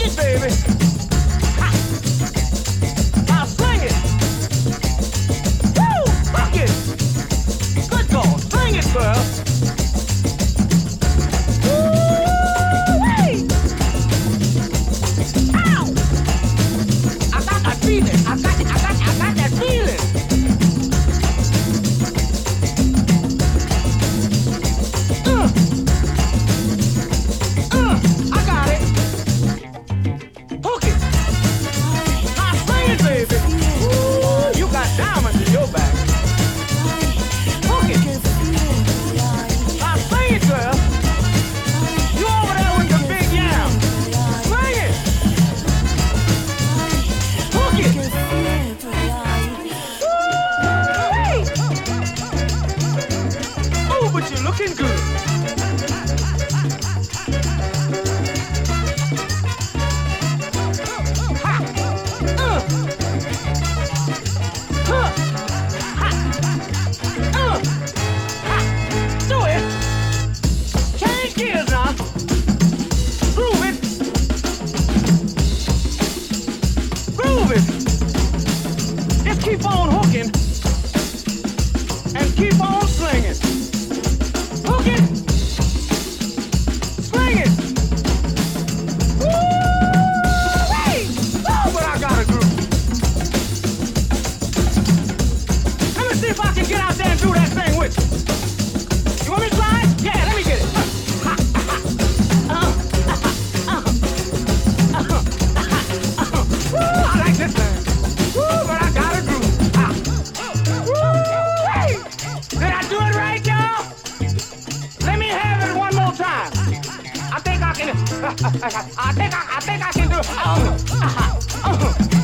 it, baby. Ha. Now sing it. Woo! Hook it. Good God. Sing it, girl. Woo-wee. Ow! I got that feeling. I got that feeling. I got it. Hook it. Now sing it, baby. Ooh, you got diamonds in your back. Hook it. Now sing it, girl. You over there with the big yam. Sing it. Hook it. Woo! Oh, but you're looking good. Do it. Change gears now. Groove it. Groove it. Just keep on hooking and keep on swinging. Hook it. Swing it. Woo-wee! Oh, but I got a groove. Let me see if I can get out there and do that thing with you. You want me to try it? Yeah, let me get it. Woo, I like this thing. Woo, but I got a groove. Woo-wee! Did I do it right, y'all? Let me have it one more time. I think I can. I think I can do it.